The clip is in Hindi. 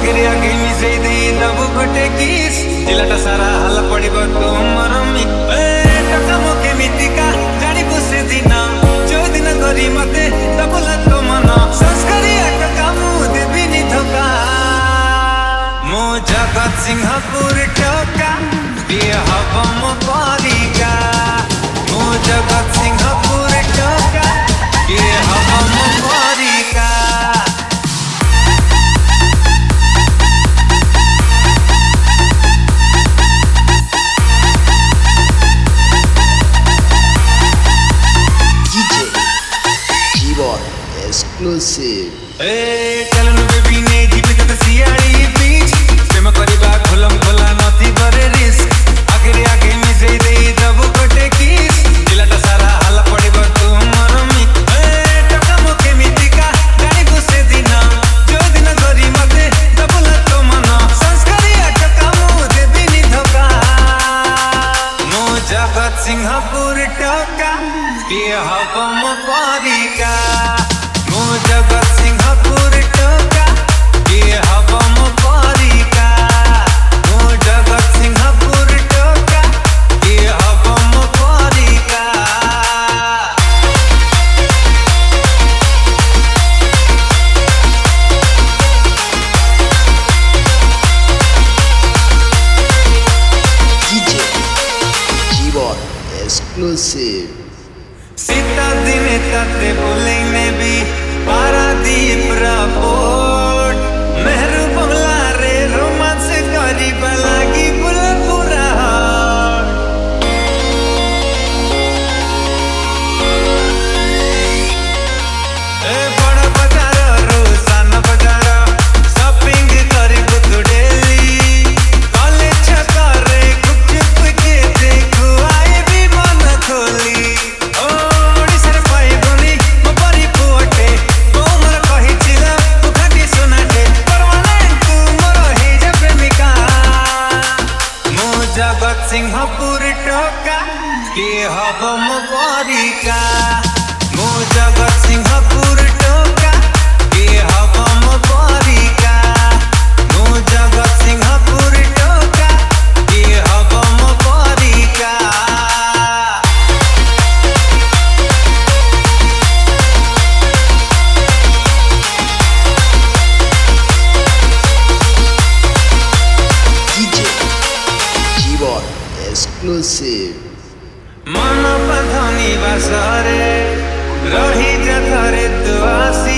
आगे आगे मिसेई दे दबु गोटे किस जिलाटा सारा हल्ला पड़िब तुमर टका मो केमितिका जानिबु से दिन जो दिन करी मते दबुला तो मन संस्कारिया टका मु देबिनी धोका मो जगत सिंहपुर टका किए हब मो परिका मो जगत सिंहपुर टका किए हब मो परिका Exclusive. चलन बेबी ने जीवित सियाड़ी बीच प्रेम करिबा खोलम खोला नथी करे रिस्क आगे आगे मिसेई दे दबु गोटे किस जिलाटा सारा हल्ला पड़िब तुमर टका मो केमितिका जानिबु से दिन जो दिन करी मते दबुला तो मन संस्कारिया टका मो देबिनी धोका मो जगत सिंहपुर टका किए हब मो परिका मो जगत सिंहपुर टका किए हब मो परिका मो जगत सिंहपुर टका किए हब मो परिका DJ G-Bot Exclusive. सीता दिने ताते बोले में भी पारादीप रापोर्ट मेहरू बंगला रे रोमांस करी बलागी बुलपुरा बड़ा बाजार रो सान बाजार शॉपिंग करी बुतु डेली कॉलेज छका रे गुपचुप के देखो आए भी मन खोली ओडिसार पाइबनी मो परी पुअटे कोमर कहिचिला तुखाटी सुनाटे परमानेंट तुमर हे जे प्रेमिका मो जगत सिंहपुर टका किए हब मो परिका मो जगत सिंहपुर टका किए हब मो परिका मो जगत सिंहपुर टका किए हब मो परिका DJ G-Bot Exclusive. मन बधनी बसरे रही जथरे दुआसी